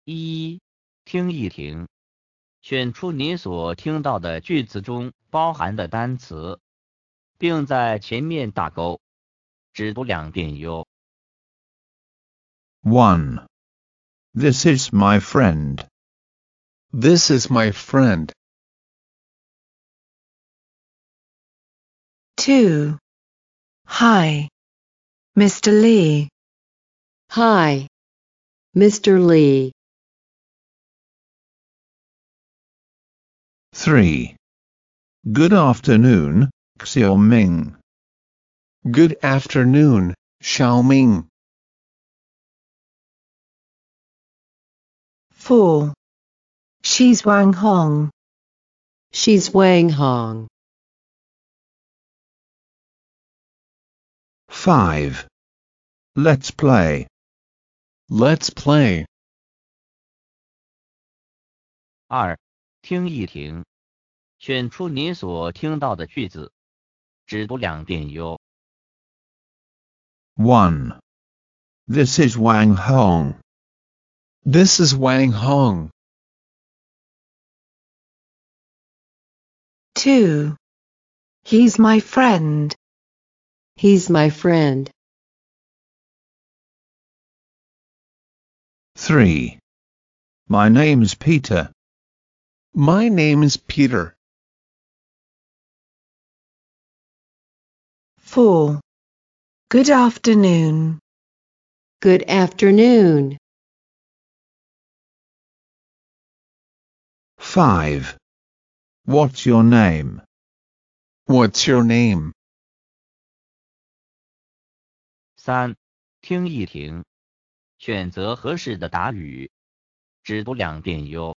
一，听一听，选出你所听到的句子中包含的单词，并在前面打勾，只读2遍哟。 1. This is my friend. This is my friend. 2. Hi, Mr. Lee. Hi, Mr. Lee. 3. Good afternoon, Xiaoming. Good afternoon, Xiaoming. 4. She's Wang Hong. She's Wang Hong. 5. Let's play. Let's play. 2，听一听，选出你所听到的句子，只读2遍哟。 1. This is Wang Hong. This is Wang Hong. 2. He's my friend. He's my friend. 3. My name's Peter. My name is Peter. 4. Good afternoon. Good afternoon. 5. What's your name? What's your name? 3，听一听，选择合适的答语，只读2遍哟。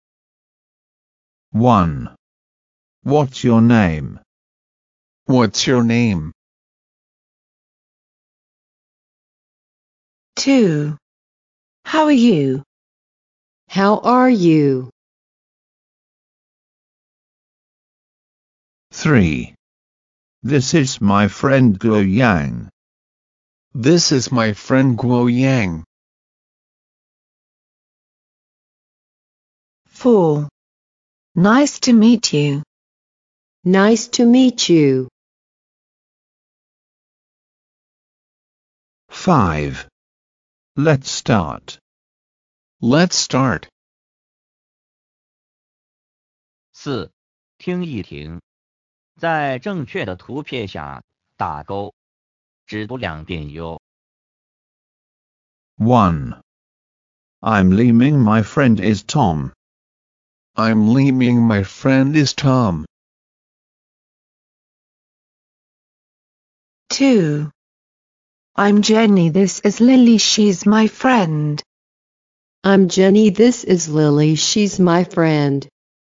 1. What's your name? What's your name? 2. How are you? How are you? 3. This is my friend Guo Yang. This is my friend Guo Yang. 4. Nice to meet you. Nice to meet you. 5. Let's start. Let's start. 4，听一听，在正确的图片下打勾，只读2遍哟。 1. I'm Li Ming, my friend is Tom. I'm Li Ming, my friend is Tom. 2. I'm Jenny, this is Lily, she's my friend. I'm Jenny, this is Lily, she's my friend.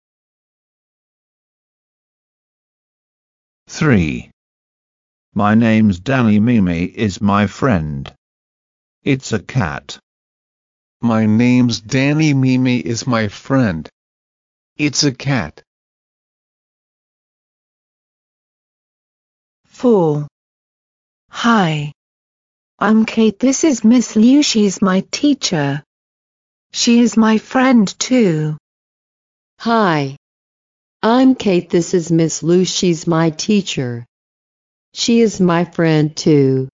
3. My name's Danny, Mimi is my friend. It's a cat. My name's Danny, Mimi is my friend. It's a cat. 4. Hi. I'm Kate, this is Miss Liu, she's my teacher. She is my friend too. Hi. I'm Kate, this is Miss Lou, she's my teacher. She is my friend too.